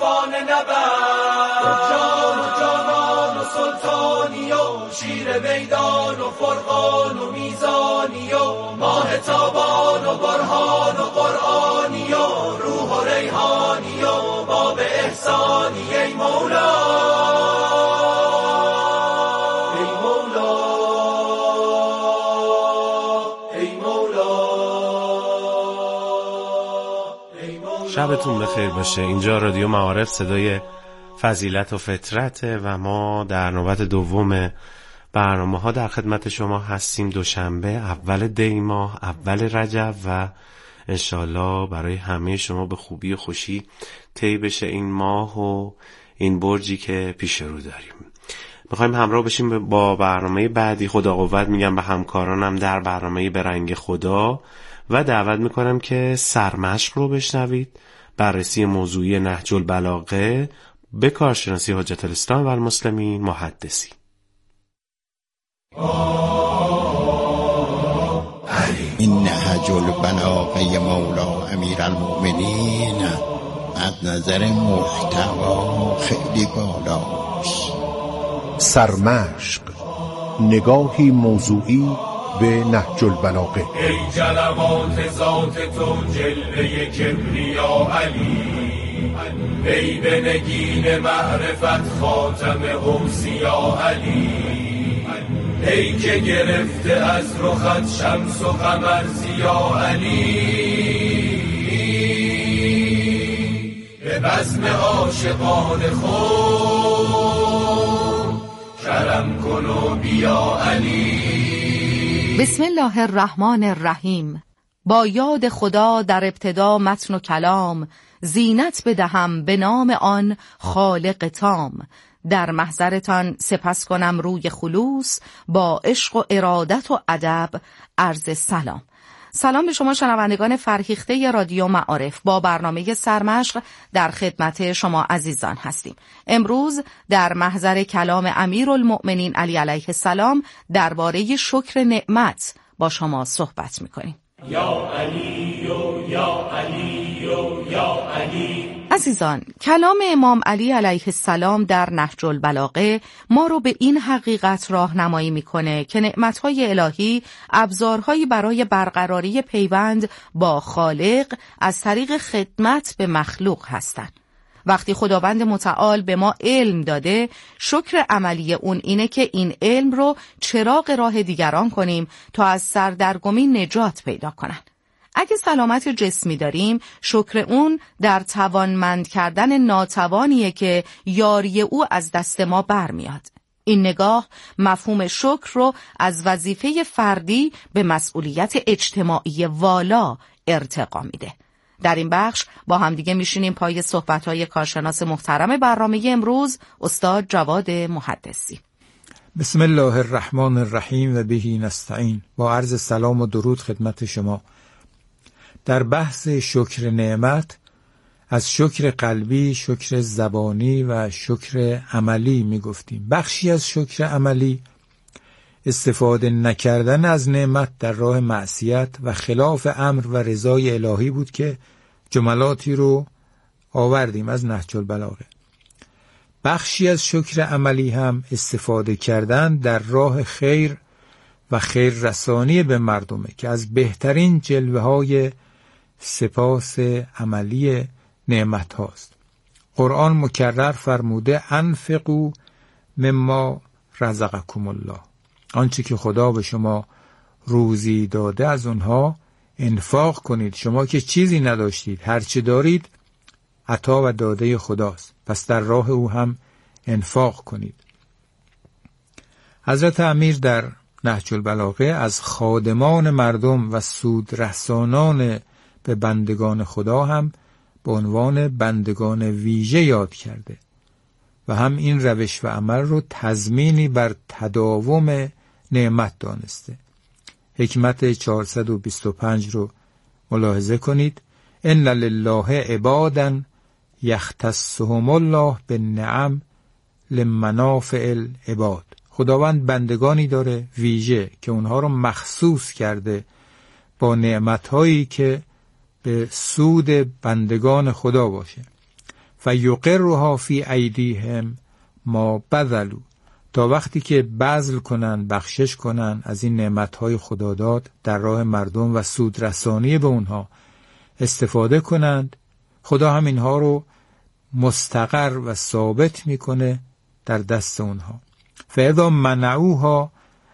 عرفان نبرد، جان و جانان و سلطانی و شیر میدان و فرقان و میزانی و ماه تابان و برهان و قرآنی و روح و ریحانی و باب احسانی. ای مولا ای مولا ای مولا ای مولا. شبتون بخیر باشه. اینجا رادیو معارف، صدای فضیلت و فطرته و ما در نوبت دوم برنامه ها در خدمت شما هستیم. دوشنبه اول دی ماه، اول رجب و انشالله برای همه شما به خوبی و خوشی طی بشه این ماه و این برجی که پیش رو داریم. میخوایم همراه بشیم با برنامه بعدی. خدا قوت میگم به همکارانم در برنامه به رنگ خدا و دعوت میکنم که سرمشق رو بشنوید، بررسی موضوعی نهج البلاغه به کارشناسی حجت الاسلام و المسلمین محدثی. این نهج البلاغه مولا امیرالمؤمنین از نظر محتوا خیلی بالاست. سرمشق، نگاهی موضوعی به نهج البلاغه. ای جلوات ذات تو جلوه کبریا علی، ای به نگین معرفت خاتم اوصیا علی، ای که گرفته از رخت شمس و قمر ضیا علی، به بزم عاشقان خود کرم کن و بیا علی. بسم الله الرحمن الرحیم. با یاد خدا در ابتدا متن و کلام، زینت بدهم به نام آن خالق تام. در محضرتان سپس کنم روی خلوص، با عشق و ارادت و ادب عرض سلام. سلام به شما شنوندگان فرهیخته رادیو معارف. با برنامه سرمشق در خدمت شما عزیزان هستیم. امروز در محضر کلام امیرالمؤمنین علی علیه السلام درباره شکر نعمت با شما صحبت می‌کنیم. یا علی و یا علی و یا علی. عزیزان، کلام امام علی علیه السلام در نهج البلاغه ما رو به این حقیقت راهنمایی میکنه که نعمتهای الهی ابزارهایی برای برقراری پیوند با خالق از طریق خدمت به مخلوق هستند. وقتی خداوند متعال به ما علم داده، شکر عملی اون اینه که این علم رو چراغ راه دیگران کنیم تا از سردرگمی نجات پیدا کنن. اگه سلامت جسمی داریم، شکر اون در توانمند کردن ناتوانیه که یاری او از دست ما برمیاد. این نگاه مفهوم شکر رو از وظیفه فردی به مسئولیت اجتماعی والا ارتقا میده. در این بخش با همدیگه میشینیم پای صحبت‌های کارشناس محترم برنامه امروز، استاد جواد محدثی. بسم الله الرحمن الرحیم و بهی نستعین. با عرض سلام و درود خدمت شما. در بحث شکر نعمت از شکر قلبی، شکر زبانی و شکر عملی می گفتیم. بخشی از شکر عملی استفاده نکردن از نعمت در راه معصیت و خلاف امر و رضای الهی بود که جملاتی رو آوردیم از نهج البلاغه. بخشی از شکر عملی هم استفاده کردن در راه خیر و خیر رسانی به مردمه که از بهترین جلوه های سپاس عملی نعمت هاست. قرآن مکرر فرموده انفقوا مما رزقکم الله. آنچه که خدا به شما روزی داده از اونها انفاق کنید. شما که چیزی نداشتید، هرچه دارید عطا و داده خداست، پس در راه او هم انفاق کنید. حضرت امیر در نهج البلاغه از خادمان مردم و سود رسانان به بندگان خدا هم به عنوان بندگان ویژه یاد کرده و هم این روش و عمل رو تضمینی بر تداوم نعمت دانسته. حکمت 425 رو ملاحظه کنید. ان لله عبادا یختصهم الله بالنعم لمنافع العباد. خداوند بندگانی داره ویژه که اونها رو مخصوص کرده با نعمتهایی که به سود بندگان خدا باشه. فیقرها فی ایدیهم ما بذلوا، تا وقتی که بذل کنن، بخشش کنن از این نعمتهای خداداد در راه مردم و سودرسانی به اونها استفاده کنند، خدا هم اینها رو مستقر و ثابت میکنه در دست اونها. فاذا منعوها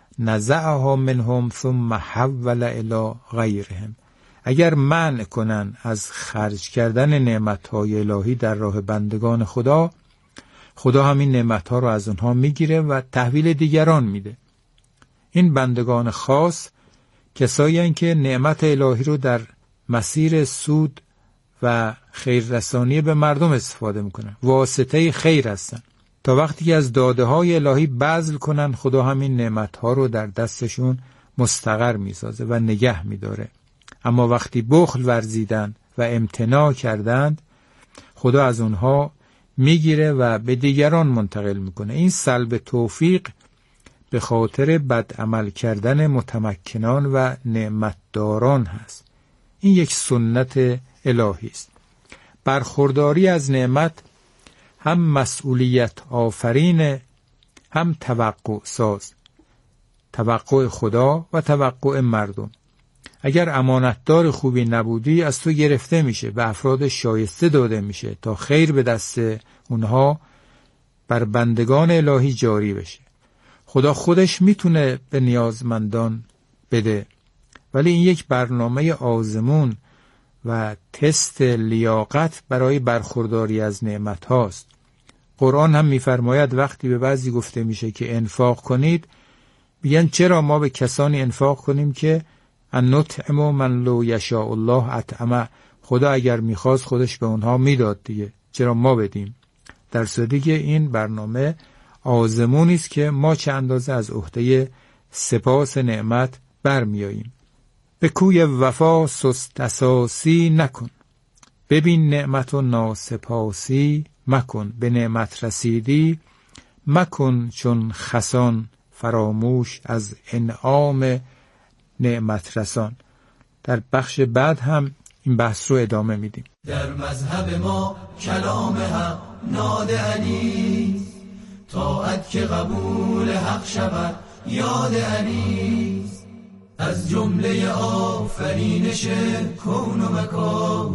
نزعها منهم ثم حول الی غیرهم، اگر منع کنن از خرج کردن نعمتهای الهی در راه بندگان خدا، خدا همین نعمتها رو از اونها میگیره و تحویل دیگران میده. این بندگان خاص کسایی هستند که نعمت الهی رو در مسیر سود و خیررسانی به مردم استفاده میکنن، واسطه خیر هستن. تا وقتی که از داده های الهی بذل کنن، خدا همین نعمت ها رو در دستشون مستقر میسازه و نگه میداره. اما وقتی بخل ورزیدن و امتناع کردند، خدا از اونها میگیره و به دیگران منتقل میکنه. این سلب توفیق به خاطر بدعمل کردن متمکنان و نعمتداران هست. این یک سنت الهی است. برخورداری از نعمت هم مسئولیت آفرین، هم توقع ساز، توقع خدا و توقع مردم. اگر امانتدار خوبی نبودی، از تو گرفته میشه، به افراد شایسته داده میشه تا خیر به دست اونها بر بندگان الهی جاری بشه. خدا خودش میتونه به نیازمندان بده، ولی این یک برنامه آزمون و تست لیاقت برای برخورداری از نعمت هاست. قرآن هم میفرماید وقتی به بعضی گفته میشه که انفاق کنید، میگن چرا ما به کسانی انفاق کنیم که ان نطعم من لو یشاء الله اطعمه، خدا اگر میخواست خودش به اونها میداد دیگه، چرا ما بدیم؟ در صورتی که این برنامه آزمونی است که ما چه اندازه از عهده سپاس نعمت برمیاییم. به کوی وفا سست اساسی نکن، ببین نعمت و ناسپاسی مکن. به نعمت رسیدی مکن چون خسان، فراموش از انعام نعمت رسان. در بخش بعد هم این بحث رو ادامه میدیم. در مذهب ما کلام حق ناد علی، طاعت که قبول حق شود یاد علی، از جمله آفرینش کون و مکان،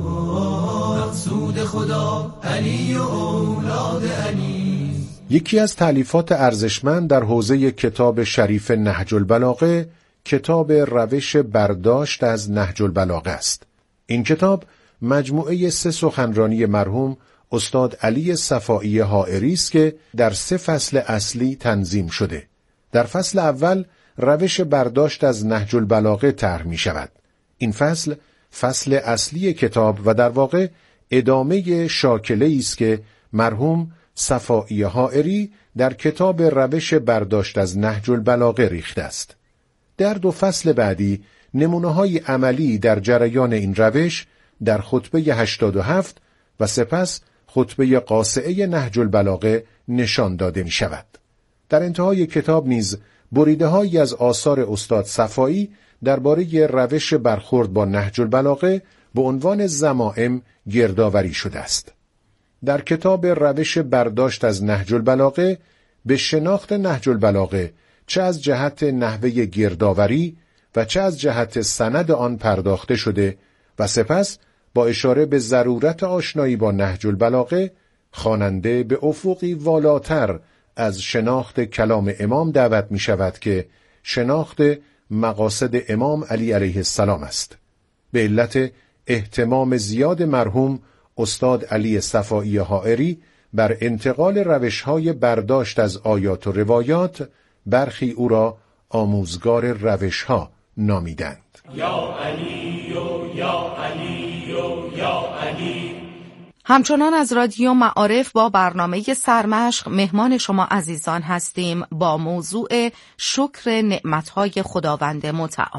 مقصود خدا علی و اولاد علی. یکی از تألیفات ارزشمند در حوزه کتاب شریف نهج البلاغه، کتاب روش برداشت از نهج البلاغه است. این کتاب مجموعه 3 سخنرانی مرحوم استاد علی صفایی حائری است که در 3 فصل اصلی تنظیم شده. در فصل اول روش برداشت از نهج البلاغه طرح می شود. این فصل اصلی کتاب و در واقع ادامه شاکله است که مرحوم صفایی حائری در کتاب روش برداشت از نهج البلاغه ریخته است. در 2 فصل بعدی نمونه‌های عملی در جریان این روش در خطبه 87 و سپس خطبه قاصعه نهج البلاغه نشان داده می شود. در انتهای کتاب نیز بریده‌هایی از آثار استاد صفایی درباره روش برخورد با نهج البلاغه به عنوان ضمائم گردآوری شده است. در کتاب روش برداشت از نهج البلاغه به شناخت نهج البلاغه چه از جهت نحوه گردآوری و چه از جهت سند آن پرداخته شده و سپس با اشاره به ضرورت آشنایی با نهج البلاغه خواننده به افقی والاتر از شناخت کلام امام دعوت می شود که شناخت مقاصد امام علی علیه السلام است. به علت اهتمام زیاد مرحوم استاد علی صفایی حائری بر انتقال روش‌های برداشت از آیات و روایات، برخی او را آموزگار روش‌ها نامیدند. یا علی و یا علی و یا علی. همچنان از رادیو معارف با برنامه سرمشق مهمان شما عزیزان هستیم با موضوع شکر نعمتهای خداوند متعال.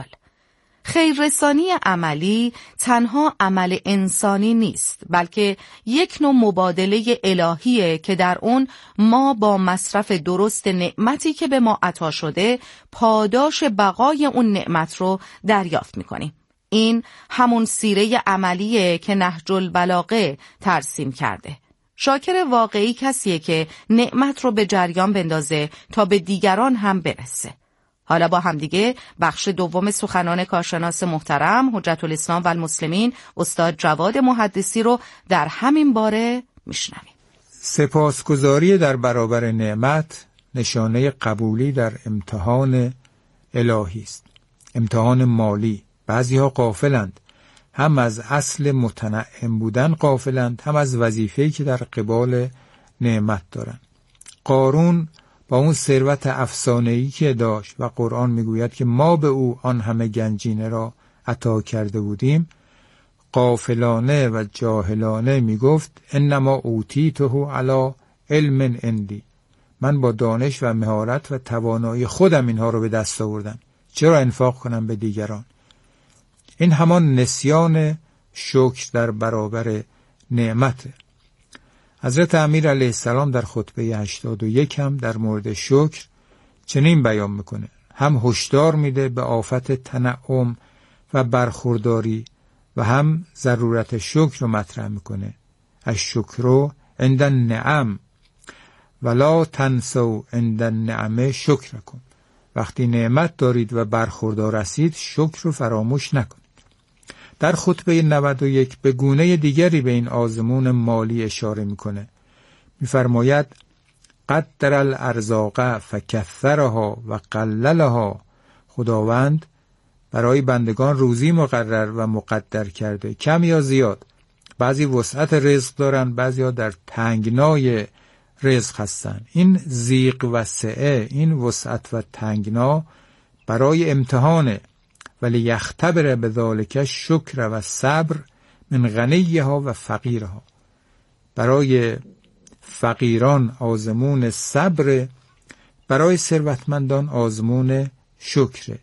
خیررسانی عملی تنها عمل انسانی نیست، بلکه یک نوع مبادله الهیه که در اون ما با مصرف درست نعمتی که به ما عطا شده پاداش بقای اون نعمت رو دریافت میکنیم. این همون سیره عملیه که نهج البلاغه ترسیم کرده. شاکر واقعی کسیه که نعمت رو به جریان بندازه تا به دیگران هم برسه. حالا با همدیگه بخش دوم سخنان کارشناس محترم حجت الاسلام و المسلمین استاد جواد محدثی رو در همین باره میشنویم. سپاسگزاری در برابر نعمت نشانه قبولی در امتحان الهی است. امتحان مالی. بعضی‌ها غافلند، هم از اصل متنعم بودن غافلند، هم از وظیفه‌ای که در قبال نعمت دارند. قارون با اون ثروت افسانه‌ای که داشت و قرآن میگوید که ما به او آن همه گنجینه را عطا کرده بودیم، غافلانه و جاهلانه میگفت انما اوتیته علی علم عندی، من با دانش و مهارت و توانایی خودم اینها رو به دست آوردم، چرا انفاق کنم به دیگران؟ این همان نسیان شکر در برابر نعمته. حضرت امیر علیه السلام در خطبه 81 هم در مورد شکر چنین بیان میکنه، هم هشدار میده به آفت تنعم و برخورداری و هم ضرورت شکر رو مطرح میکنه. الشکر عند النعم ولا تنسوا عند النعم شکرکم، وقتی نعمت دارید و برخوردار هستید شکر رو فراموش نکنید. در خطبه 91 به گونه دیگری به این آزمون مالی اشاره میکنه. میفرماید قدر الارزاق فکثرها و قللها، خداوند برای بندگان روزی مقرر و مقدر کرده، کم یا زیاد. بعضی وسعت رزق دارن، بعضی ها در تنگنای رزق هستن. این ضیق و سعه، این وسعت و تنگنا برای امتحانه. ولی یختبر بذالک شکر و صبر من غنیها و فقیرها، برای فقیران آزمون صبر، برای ثروتمندان آزمون شکر.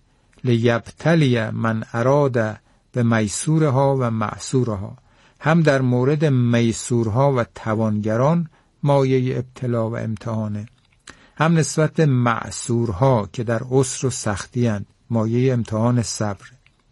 لیبتلی من اراد به میسورها و معسورها، هم در مورد میسورها و توانگران مایه ابتلا و امتحانه، هم نسبت معسورها که در عسر و سختی اند مایه امتحان صبر.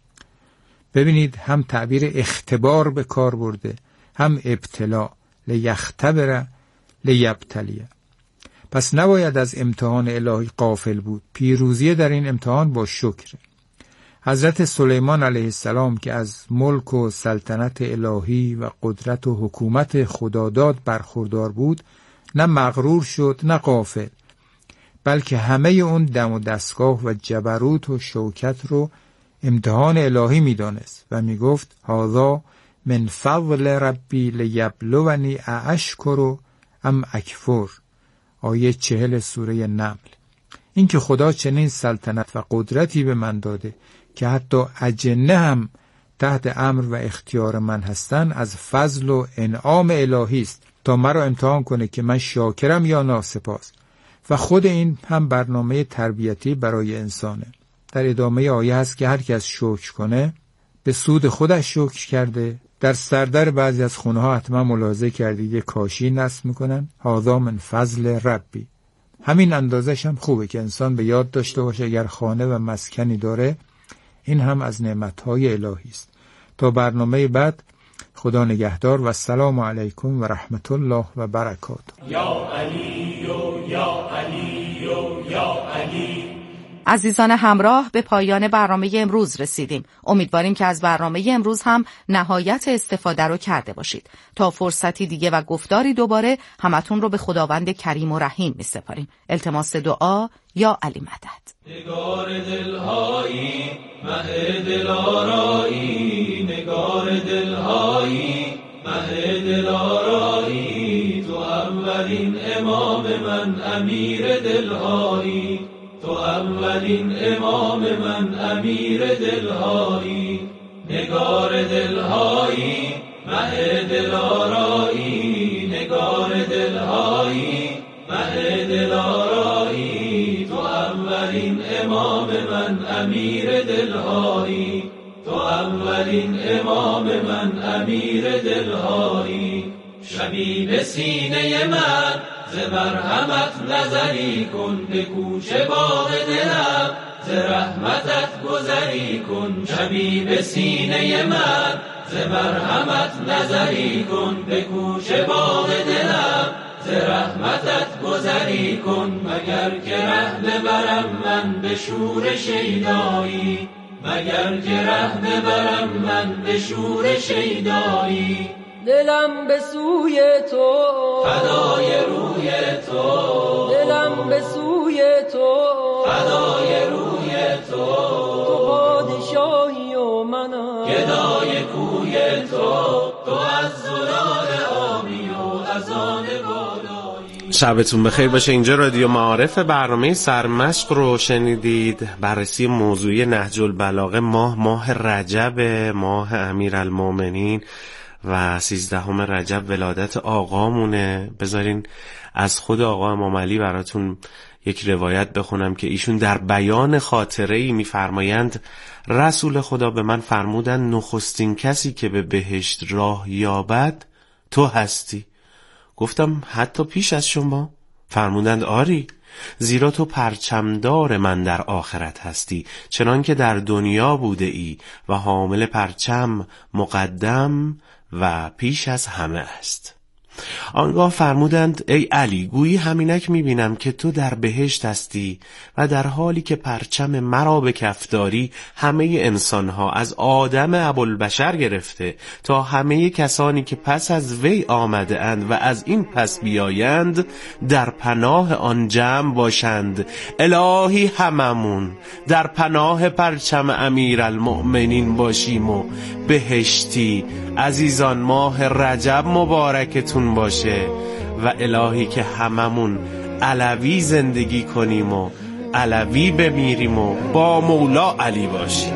ببینید هم تعبیر اختبار به کار برده، هم ابتلا. لیختبر لیبتلیه. پس نباید از امتحان الهی غافل بود. پیروزی در این امتحان با شکر. حضرت سلیمان علیه السلام که از ملک و سلطنت الهی و قدرت و حکومت خداداد برخوردار بود، نه مغرور شد نه غافل، بلکه همه اون دم و دستگاه و جبروت و شوکت رو امتحان الهی میدانست و میگفت هذا من فضل ربی لیبلونی ااشکر ام اکفر. آیه 40 سوره نمل. این که خدا چنین سلطنت و قدرتی به من داده که حتی اجنه هم تحت امر و اختیار من هستن، از فضل و انعام الهی است تا مرا امتحان کنه که من شاکرم یا ناسپاس. و خود این هم برنامه تربیتی برای انسانه. در ادامه آیه هست که هر کس شکر کنه به سود خودش شکر کرده. در سردر بعضی از خونه ها حتما ملاحظه کردید یک کاشی نصب میکنن، هذا من فضل ربی. همین اندازش هم خوبه که انسان به یاد داشته باشه اگر خانه و مسکنی داره، این هم از نعمتهای الهی است. تا برنامه بعد، خدا نگهدار و السلام علیکم و رحمت الله و برکاته. یا علی و یا علی و یا علی. عزیزان همراه، به پایان برنامه امروز رسیدیم. امیدواریم که از برنامه امروز هم نهایت استفاده رو کرده باشید. تا فرصتی دیگه و گفتاری دوباره، همتون رو به خداوند کریم و رحیم می سپاریم. التماس دعا. یا علی مدد. نگار دلهایی مه دلارایی، نگار دلهایی مه دلارایی، تو اولین امام من امیر دلهایی، تو اولین امام من امیر دلهایی. نگار دلهایی مه دلارایی، نگار دلهایی مه دلارایی، تو اولین امام من امیر دلهایی، تو اولین امام من امیر دلهایی. شبی به سینه من ز مرحمت نظری کن، به کوچه باغ دلم ز رحمتت گذری کن. شبی به سینه من ز مرحمت نظری کن، به کوچه باغ دلم گذری کن مگر که ره ببرم من به شور شیدایی، مگر که ره ببرم من به شور شیدایی. دلم به سوی تو فدای روی تو، دلم به سوی تو فدای روی تو. تو پادشاهی و منم گدای کوی تو، تو از زلال آبی و از آن بالایی. شبتون بخیر باشه. اینجا رادیو معارف، برنامه سرمشق رو شنیدید. بررسی موضوعی نهج البلاغه. ماه رجب، ماه امیرالمومنین و 13 رجب ولادت آقامونه. بذارین از خود آقا امام علی براتون یک روایت بخونم که ایشون در بیان خاطره‌ای می‌فرمایند رسول خدا به من فرمودند نخستین کسی که به بهشت راه یابد تو هستی. گفتم حتی پیش از شما؟ فرمودند آری، زیرا تو پرچمدار من در آخرت هستی، چنان که در دنیا بوده ای و حامل پرچم مقدم و پیش از همه است. آنگاه فرمودند ای علی، گویی همینک میبینم که تو در بهشت هستی و در حالی که پرچم مرا به کف داری همه انسانها از آدم ابوالبشر گرفته تا همه کسانی که پس از وی آمده اند و از این پس بیایند در پناه آن جمع باشند. الهی هممون در پناه پرچم امیرالمؤمنین باشیم و بهشتی. عزیزان، ماه رجب مبارکتون باشه و الهی که هممون علوی زندگی کنیم و علوی بمیریم و با مولا علی باشیم.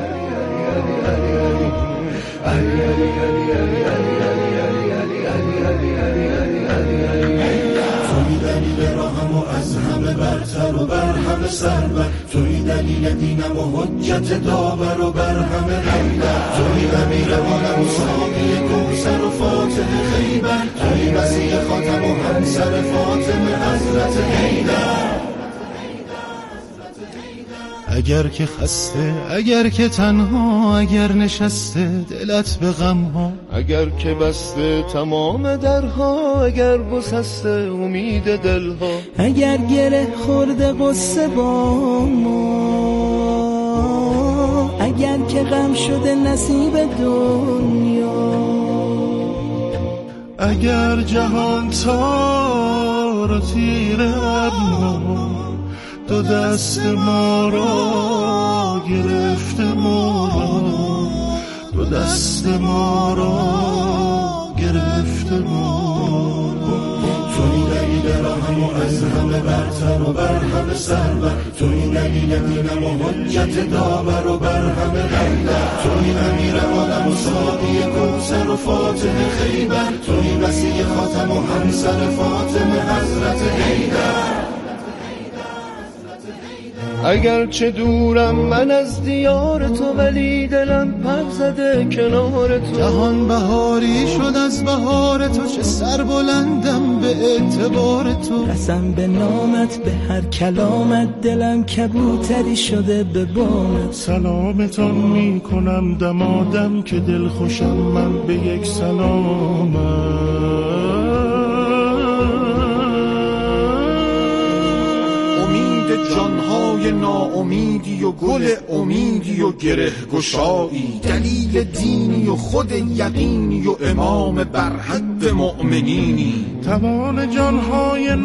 و از همه برتر و بر همه سربر، توی دلیل دینم و حجت داور و بر همه غیبت، توی امیر عالم و ساقی کوثر و فاتح خیبر، توی مسیح خاتم و همسر فاطمه حضرت حیدر. اگر که خسته، اگر که تنها، اگر نشسته دلت به غم ها، اگر که بسته تمام درها، اگر گسسته امید دلها، اگر گره خورده قصه با ما، اگر که غم شده نصیب دنیا، اگر جهان تار و تیر ابرها دو دست ما را گرفته، ما را دو دست ما را گرفته، ما توی دلیل رحم و از همه برتر و بر همه سربر، توی دلیل دینم و حجت داور و بر همه غیبت، توی امیر عالم و ساقی کوثر و فاتح خیبر، توی مسیح خاتم و همسر فاطمه حضرت حیدر. اگر چه دورم من از دیار تو ولی دلم پر زده کنار تو، جهان بهاری شد از بهار تو، چه سر بلندم به اعتبار تو، قسم به نامت به هر کلامت دلم کبوتری شده به بامت. سلامتان می کنم دمادم که دل خوشم من به یک سلامت. جانهای ناامیدی و گل امیدی و گره گشایی، دلیل دینی و خود یقینی و امام برحد مؤمنینی، توان جانهای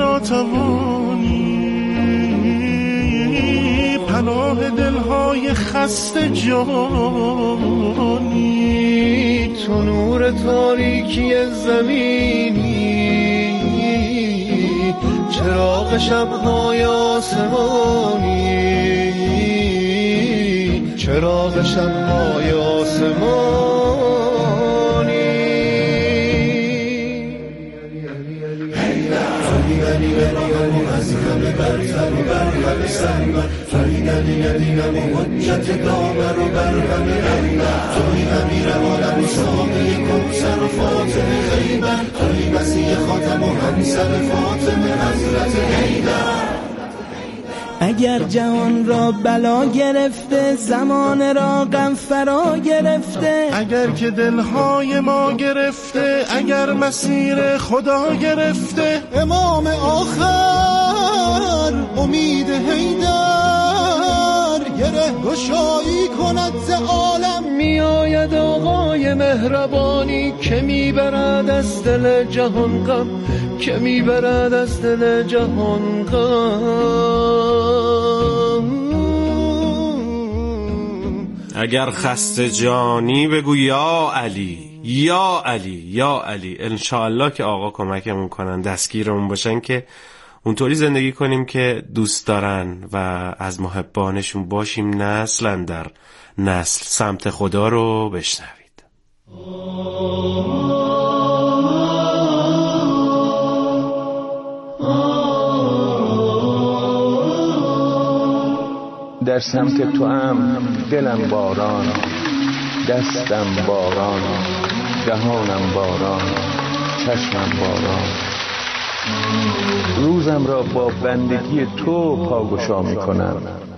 ناتوانی، پناه دلهای خسته جانی، تو نور تاریکی زمینی، چراغ شب‌های آسمانی، چراغ شب‌های آسمانی. توی علی رحم و از همه برتر و بر همه سربر، توی دلیل دینم و حجت داور و بر همه غیبت، توی امیر عالم و ساقی کوثر و فاتح خیبر، توی مسیح خاتم و همسر فاطمه حضرت حیدر. اگر جهان را بلا گرفته، زمان را غم فرا گرفته، اگر که دلهای ما گرفته، اگر مسیر خدا گرفته، امام آخر امید حیدر گره گشایی کند ز عالم. میآید آقای مهربانی که میبرد از دل جهان غم، که میبرد از دل جهان غم. اگر خسته جانی بگو یا علی یا علی یا علی. انشاءالله که آقا کمکمون کنن، دستگیرمون باشن که اونطوری زندگی کنیم که دوست دارن و از محبانشون باشیم، نسل در نسل. سمت خدا رو بشنوید. در سمت تو هم دلم باران، دستم باران، دهانم باران، چشمم باران. روزم را با بندگی تو پاگشا می کنم.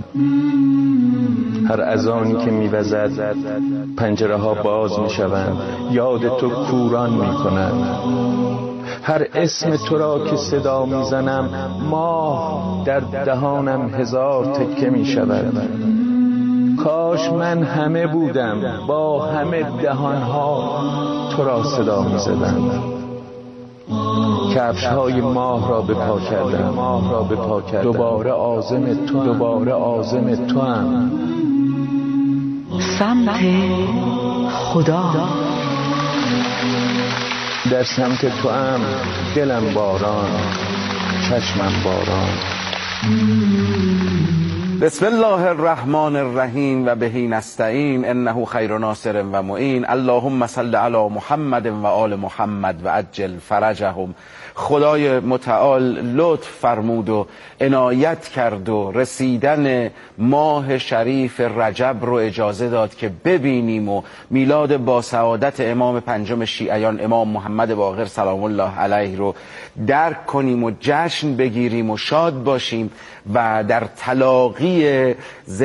هر اذانی که می وزد پنجره ها باز می شوند، یاد تو کوران می کنند. هر اسم تو را که صدا می زنم ماه در دهانم هزار تکه می شود. کاش من همه بودم با همه دهانها تو را صدا می زدم. کفش های ماه را به پا کردم، دوباره عازم تو هم. سمت خدا. در سمت تو هم دلم باران، چشمم باران. بسم الله الرحمن الرحیم و بهی نستعین انه خیر ناصر و معین. اللهم صل علی محمد و آل محمد و عجل فرجهم. خدای متعال لطف فرمود و عنایت کرد و رسیدن ماه شریف رجب رو اجازه داد که ببینیم و میلاد با سعادت امام پنجم شیعیان امام محمد باقر سلام الله علیه رو درک کنیم و جشن بگیریم و شاد باشیم و در تلاقی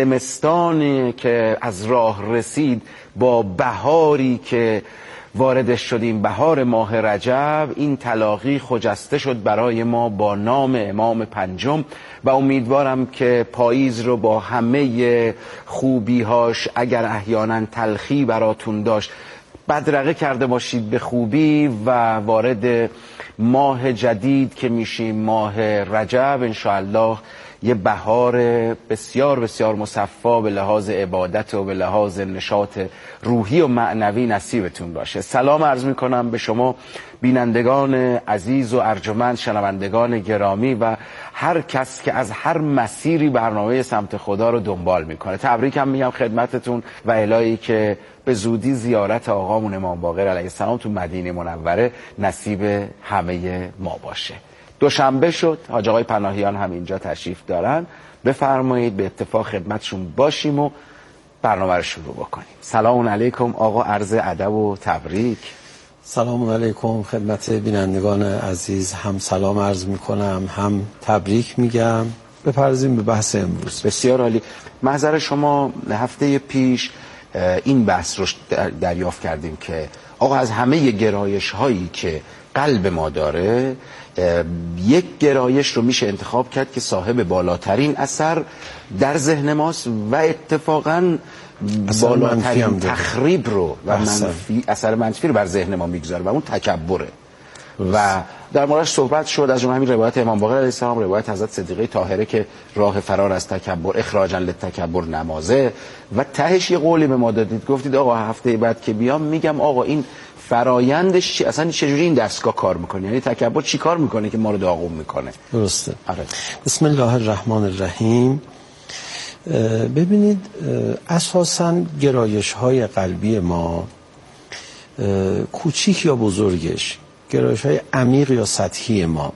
زمستانی که از راه رسید با بهاری که واردش شدیم، بهار ماه رجب، این تلاقی خجسته شد برای ما با نام امام پنجم و امیدوارم که پاییز رو با همه خوبیهاش، اگر احیانا تلخی براتون داشت، بدرقه کرده باشید به خوبی و وارد ماه جدید که میشیم ماه رجب انشاءالله یه بهار بسیار بسیار مصفا به لحاظ عبادت و به لحاظ نشاط روحی و معنوی نصیبتون باشه. سلام عرض میکنم به شما بینندگان عزیز و ارجمند، شنوندگان گرامی و هر کس که از هر مسیری برنامه سمت خدا رو دنبال میکنه. تبریکم میگم خدمتتون و الهی که به زودی زیارت آقامون امام باقر علیه السلام تو مدینه منوره نصیب همه ما باشه. دوشنبه شد، حاج آقای پناهیان هم اینجا تشریف دارن. بفرمایید به اتفاق خدمتشون باشیم و برنامه رو شروع بکنیم. سلام علیکم آقا، عرض ادب و تبریک. سلام علیکم خدمت بینندگان عزیز، هم سلام عرض میکنم هم تبریک میگم. بپردازیم به بحث امروز. بسیار عالی. محضر شما هفته پیش این بحث رو دریافت کردیم که آقا از همه گرایش هایی که قلب ما داره یک گرایش رو میشه انتخاب کرد که صاحب بالاترین اثر در ذهن ماست و اتفاقاً بالاترین تخریب رو و اثر منفی رو بر ذهن ما میگذاره و اون تکبره. و در موردش صحبت شد، از جمله همین روایت امام باقر علیه السلام، روایت حضرت صدیقه طاهره که راه فرار از تکبر اخراجا للتکبر نمازه، و تهش یه قولی به ما دادید، گفتید آقا هفته بعد که بیام میگم آقا این فرایندش چی، اصلا چجوری این دستگاه کار میکنه، یعنی تکبر چی کار میکنه که ما رو داغون میکنه. درسته. بسم الله الرحمن الرحیم. ببینید اساساً گرایش های قلبی ما کوچیک یا بزرگش، گرایش های عمیق یا سطحی ما،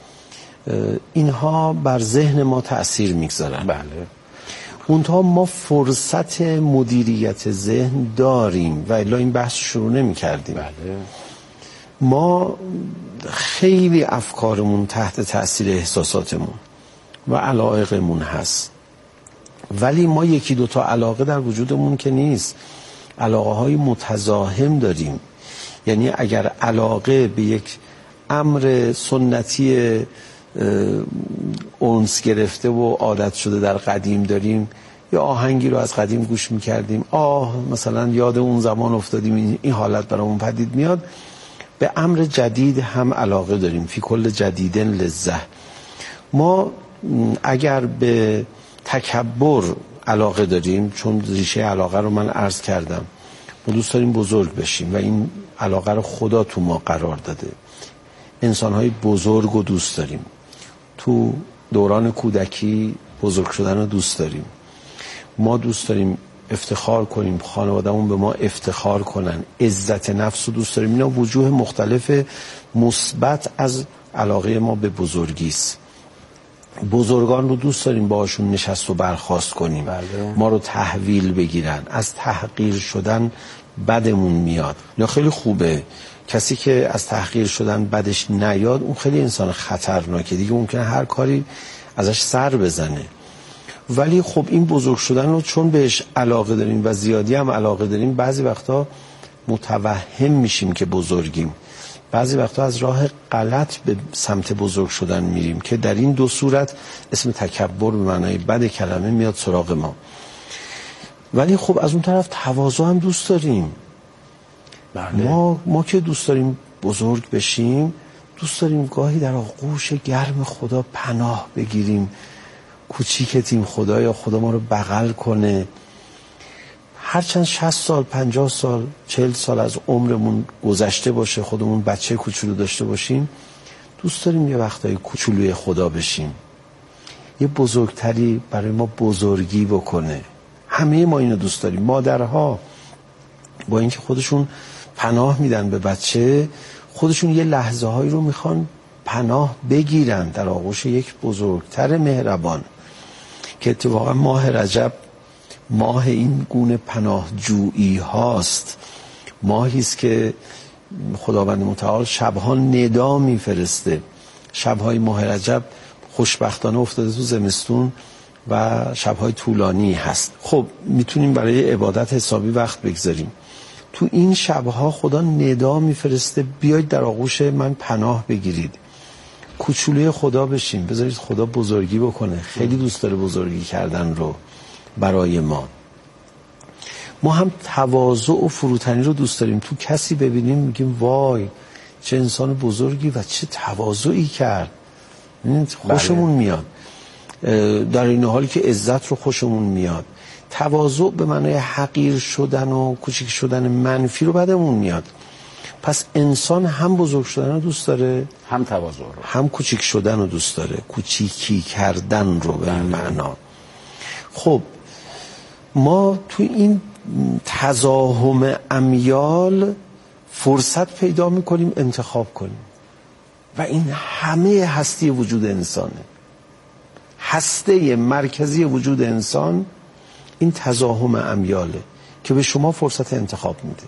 اینها بر ذهن ما تأثیر میگذارن. بله. اونها ما فرصت مدیریت ذهن داریم و الا این بحث شروع نمی کردیم. بله. ما خیلی افکارمون تحت تأثیر احساساتمون و علایقمون هست، ولی ما یکی دوتا علاقه در وجودمون که نیست، علاقه های متزاحم داریم. یعنی اگر علاقه به یک امر سنتی اونس گرفته و عادت شده در قدیم داریم، یا آهنگی رو از قدیم گوش میکردیم، مثلا یاد اون زمان افتادیم، این حالت برامون پدید میاد. به امر جدید هم علاقه داریم. فی کل جدیدن لذة. ما اگر به تکبر علاقه داریم، چون ریشه علاقه رو من عرض کردم، ما دوست داریم بزرگ بشیم و این علاقه رو خدا تو ما قرار داده. انسان‌های بزرگ رو دوست داریم. تو دوران کودکی بزرگ شدن رو دوست داریم. ما دوست داریم افتخار کنیم، خانواده‌مون به ما افتخار کنن، عزت نفس رو دوست داریم. اینا وجوه مختلف مثبت از علاقه ما به بزرگی است. بزرگان رو دوست داریم باهاشون نشست و برخاست کنیم، ما رو تحویل بگیرن. از تحقیر شدن بدمون میاد. یا خیلی خوبه کسی که از تحقیر شدن بدش نیاد، اون خیلی انسان خطرناکه دیگه، ممکنه هر کاری ازش سر بزنه. ولی خب این بزرگ شدن رو چون بهش علاقه داریم و زیادی هم علاقه داریم، بعضی وقتا متوهم میشیم که بزرگیم، بعضی وقتا از راه غلط به سمت بزرگ شدن میریم که در این دو صورت اسم تکبر به معنای بد کلمه میاد سراغ ما. ولی خب از اون طرف تواضع هم دوست داریم. ما که دوست داریم بزرگ بشیم، دوست داریم گاهی در آغوش گرم خدا پناه بگیریم، کوچیکتیم خدایا، خدا ما رو بغل کنه. هرچند 60 سال 50 سال 40 سال از عمرمون گذشته باشه، خودمون بچه کوچولو داشته باشیم، دوست داریم یه وقتایی کوچولوی خدا بشیم، یه بزرگتری برای ما بزرگی بکنه. همه ما اینو دوست داریم. مادرها با اینکه خودشون پناه میدن به بچه، خودشون یه لحظه هایی رو میخوان پناه بگیرن در آغوش یک بزرگتر مهربان، که اتفاقا ماه رجب ماه این گونه پناهجویی هاست. ماهی است که خداوند متعال شبها ندا میفرسته. شبهای ماه رجب خوشبختانه افتاده تو زمستون و شبهای طولانی هست. خب میتونیم برای عبادت حسابی وقت بگذاریم. تو این شبها خدا ندا میفرسته بیاید در آغوش من پناه بگیرید، کوچولوی خدا بشیم، بذارید خدا بزرگی بکنه. خیلی دوست داره بزرگی کردن رو برای ما. ما هم تواضع و فروتنی رو دوست داریم. تو کسی ببینیم میگیم وای چه انسان بزرگی و چه تواضعی کرد، خوشمون میاد. در این حالی که عزت رو خوشمون میاد. تواضع به معنای حقیر شدن و کوچیک شدن منفی رو بدمون میاد. پس انسان هم بزرگ شدن رو دوست داره، هم تواضع رو، هم کوچیک شدن رو دوست داره، کوچیکی کردن رو به این معنا. خب ما تو این تزاحم امیال فرصت پیدا میکنیم انتخاب کنیم و این همه هستی وجود انسانه. هسته مرکزی وجود انسان این تزاحم امیاله که به شما فرصت انتخاب میده.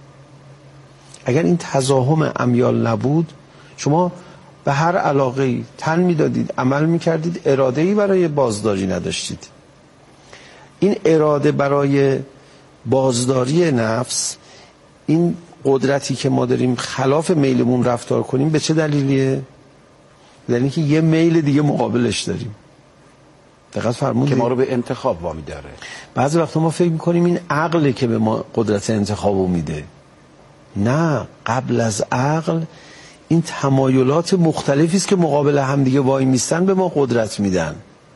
اگر این تزاحم امیال نبود، شما به هر علاقه‌ای تن میدادید، عمل میکردید، اراده‌ای برای بازداری نداشتید. این اراده برای بازداری نفس، این قدرتی که ما داریم خلاف میلمون رفتار کنیم، به چه دلیلیه؟ یعنی که یه میل دیگه مقابلش داریم. دقت فرمودید که ما رو به انتخاب وامی داره. بعضی وقتا ما فکر میکنیم این عقله که به ما قدرت انتخابو میده. نه، قبل از عقل این تمایلات مختلفی است که مقابل هم دیگه وای میستن به ما قدرت میدن.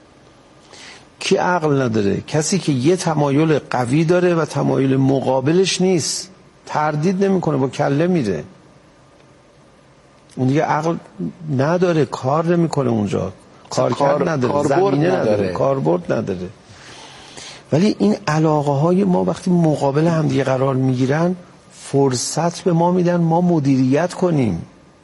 کی عقل نداره؟ کسی که یه تمایل قوی داره و تمایل مقابلش نیست، تردید نمیکنه، با کله میره. اون دیگه عقل نداره، کار نمیکنه اونجا، کارکرد نداره، زمینه نداره، کاربرد نداره. ولی این علاقه های ما وقتی مقابل هم دیگه قرار میگیرن، فرصت به ما میدن ما مدیریت کنیم.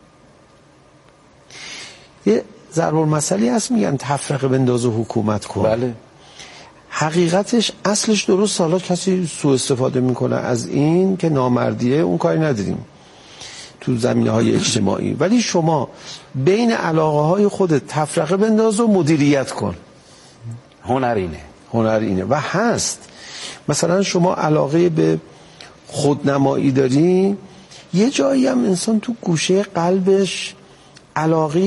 یه ضرب المثلی هست میگن تفرقه بنداز و حکومت کن. بله. حقیقتش اصلش درست، حالا کسی سوء استفاده میکنه از این که نامردیه، اون کاری نداریم تو زمینه های اجتماعی. ولی شما بین علاقه های خودت تفرقه بنداز و مدیریت کن. هنر اینه و هست. مثلا شما علاقه به خودنمایی داری، یه جایی هم انسان تو گوشه قلبش علاقه